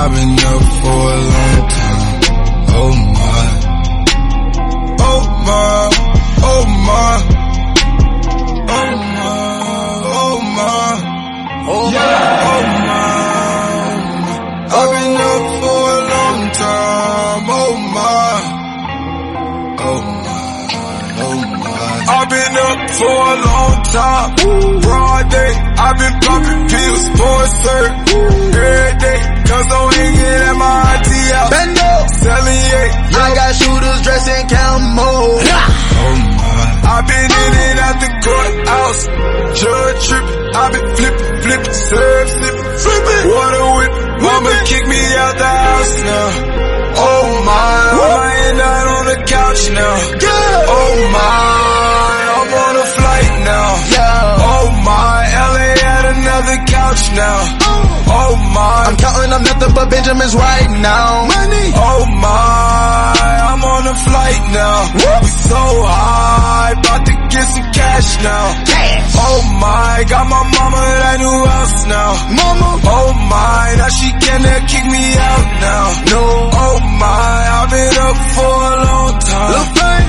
I've been up for a long time. Oh my, oh my, oh my, oh my, oh my, oh yeah, oh my. I've been up for a long time. Oh my, oh my, oh my. I've been up for a long time. Broad day, I've been popping pills for a cert. Every day, cause I'm hanging at my auntie house. Bendo, selling I got shooters dressed in camo. Oh my. I've been in and out the courthouse. Judge tripping, I've been flipping, serve flipping, water whip. Mama kicked me out the house now. Oh my, I end out on the couch now. Oh my, I'm on a flight now. Oh my, LA at another couch now. Oh my, I'm counting up nothing but Benjamins right now. Money. Oh my, I'm on a flight now. We so high, about to get some cash now. Oh my, got my mama at a new house now. Mama. Oh my, now she cannot kick me out now. No. Oh my, I've been up for a long time. Oh my,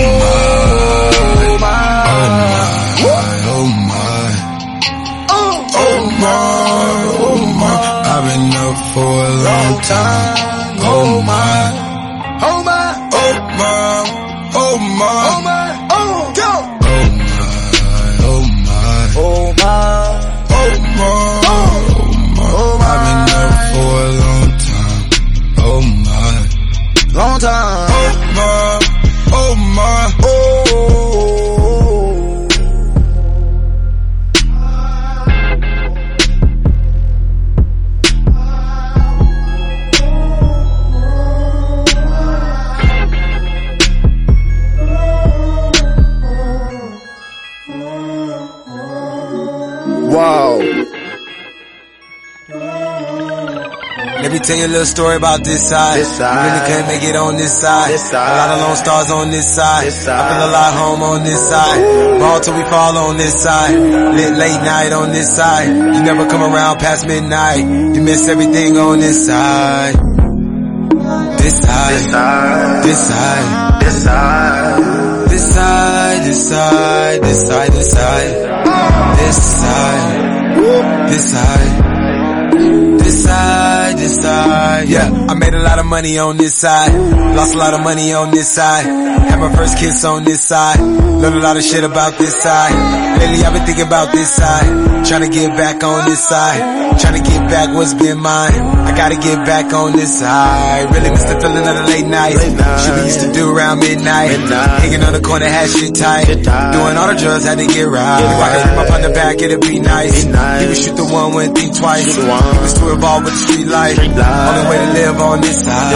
oh my, oh my, oh my, oh my. I've been up for a long time. Oh my, oh my, oh my, oh my, oh my, oh go. Oh my, oh my, oh my, oh my. I've been up for a long time. Oh my, long time. Oh my, oh my, oh. Wow. Let me tell you a little story about this side. You really couldn't make it on this side. A lot of lone stars on this side. I feel a lot home on this side. Ball till we fall on this side. Lit late night on this side. You never come around past midnight. You miss everything on this side. This side. This side. This side. This side. This side. This side. This side. This side. This side. This side, this side, yeah. I made a lot of money on this side. Lost a lot of money on this side. Had my first kiss on this side. Learned a lot of shit about this side. Lately I've been thinking about this side. Trying to get back on this side. Trying to get back what's been mine. I gotta get back on this side. Really miss the feeling of the late nights. Shit we used to do around midnight. Hanging on the corner, had shit tight. Doing all the drugs, had to get right. If I could hit up on the back, it'd be nice. He would shoot the one, wouldn't think twice. He was too involved with the street life. Only way to live on this side.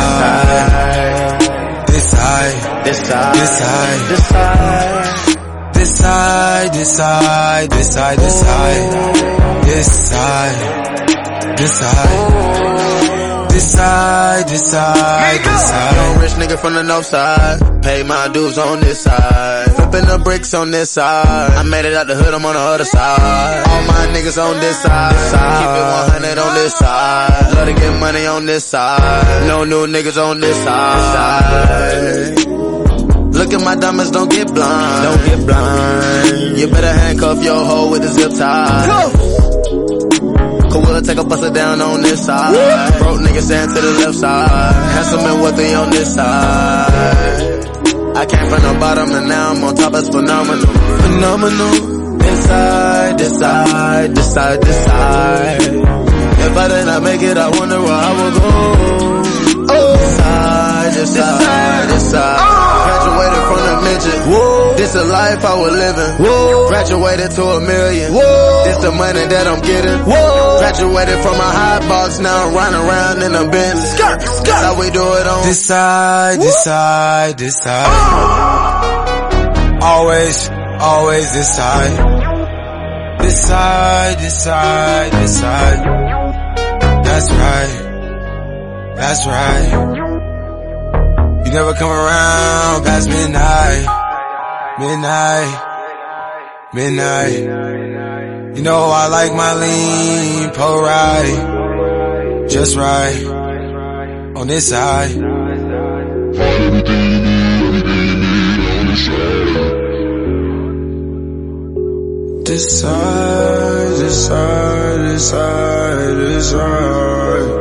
This side. This side. This side. This side. This side. This side. This side. This side. This side. This side. This side. This side. This side. Young rich nigga from the north side. Pay my dues on this side. Flipping the bricks on this side. I made it out the hood, I'm on the other side. All my niggas on this side. Keep it 100 on this side. Love to get money on this side. No new niggas on this side. Look at my diamonds, don't get blind. Don't get blind. You better handcuff your hoe with a zip tie. Cause we'll take a buster down on this side. Broke niggas stand to the left side. Handsome and wealthy on this side. I came from the bottom and now I'm on top, it's phenomenal. Phenomenal. This side, this side, this side, this side. If I did not make it, I wonder where I would go. Oh, this side, this side, this side. Graduated from the midget. Whoa. This a life I was living. Whoa. Graduated to $1 million. Whoa. This the money that I'm getting. Whoa. Graduated from a high box, now I'm riding around in a Benz. That's how we do it on this side, this side, this side. Always, always this side. This side, this side, this side. That's right. That's right. You never come around past midnight. Midnight. Midnight. You know I like my lean, pull right. Just right. on this side. This side, this side, this side, this side.